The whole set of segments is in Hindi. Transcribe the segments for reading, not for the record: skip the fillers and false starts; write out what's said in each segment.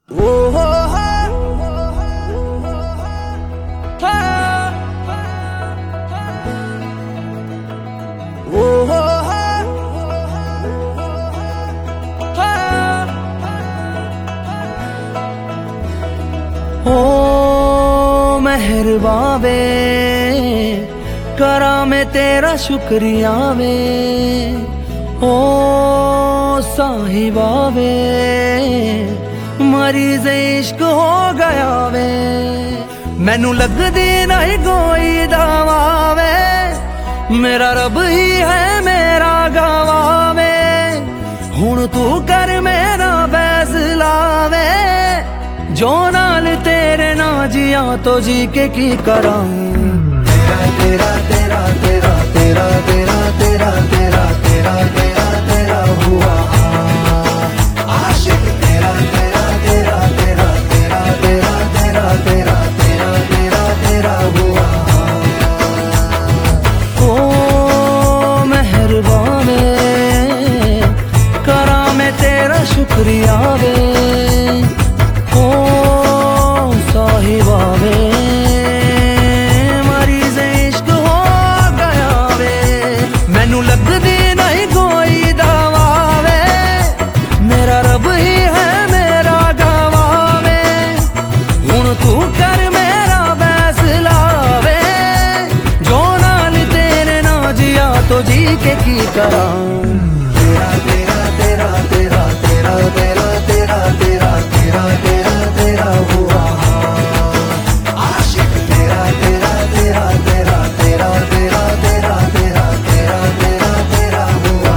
ओ हो ओ मेहरबा वे करा मैं तेरा शुक्रिया वे ओ साहिबा वे मरीज इश्क हो गया वे मैनू लगदी नहीं कोई दवा वे मेरा रब ही है मेरा गवा वे हुण तू कर मेरा फैसला वे जो नाल तेरे ना जिया तो जी के की करा तेरा तेरा तेरा तेरा तेरा तेरा तेरा तेरा तेरा तेरा हुआ आशिक तेरा तेरा तेरा तेरा तेरा तेरा तेरा तेरा तेरा तेरा तेरा हुआ ओ मेहरबा वे करा मैं तेरा शुक्रिया वे ओ साहिबा वे मरीज इश्क हो गया वे मैनू लगदी नहीं कोई दवा वे मेरा रब ही है मेरा गवा वे हुण तू कर मेरा फैसला वे जो नाल तेरे ना जिया तो जी के की करा तेरा तेरा तेरा तेरा तेरा तेरा तेरा तेरा तेरा तेरा तेरा हुआ आशिक तेरा तेरा तेरा तेरा तेरा तेरा तेरा तेरा तेरा तेरा तेरा हुआ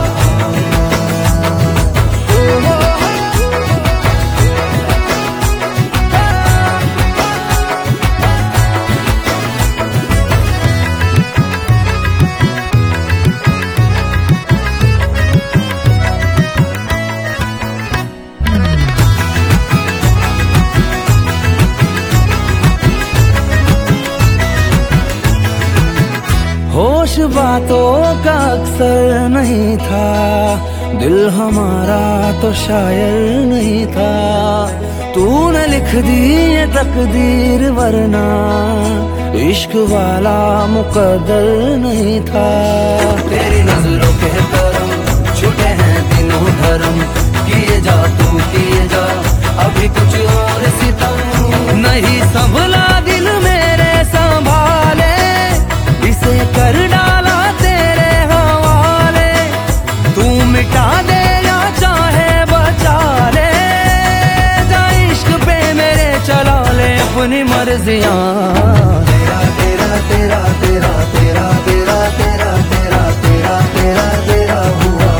होश बातों का अक्सर नहीं था दिल हमारा तो शायर नहीं था तूने लिख दी ये तकदीर वरना इश्क वाला मुकद्दर नहीं था तेरी नजरों के करम छुटे हैं दिनों धर्म किए जा तू किए जा अभी कुछ और सितम नहीं संभला दिल मेरे संभाले इसे कर डाला तेरे हवाले तू मिटा दे या चाहे बचा ले जा इश्क पे मेरे चला ले अपनी मर्जियां तेरा तेरा तेरा तेरा तेरा तेरा तेरा तेरा तेरा तेरा तेरा हुआ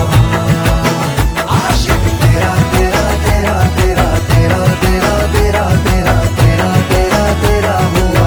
आशिक तेरा तेरा तेरा तेरा तेरा तेरा तेरा तेरा तेरा तेरा तेरा हुआ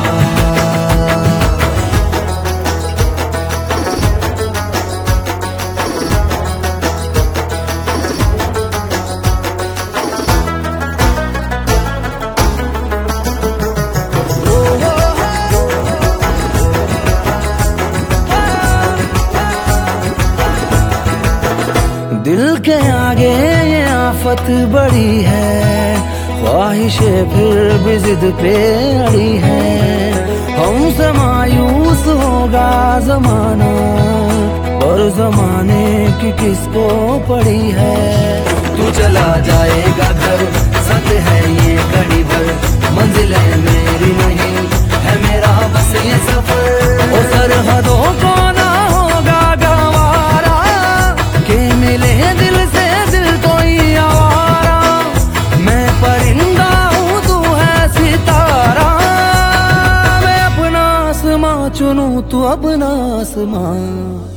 दिल के आगे ये आफत बड़ी है ख्वाहिशें फिर भी जिद पे अड़ी है हमसे मायूस होगा जमाना और जमाने की किसको पड़ी है तू चला जाएगा घर सच है ये घड़ी भर मंजिलें मेरी नहीं है मेरा बस ये सफर ओ सरहदों को ना होगा गवारा के मिले दिल से दिल कोई आवारा मैं परिंदा हूँ तू है सितारा मैं अपना आसमां चुनूं तू अपना आसमां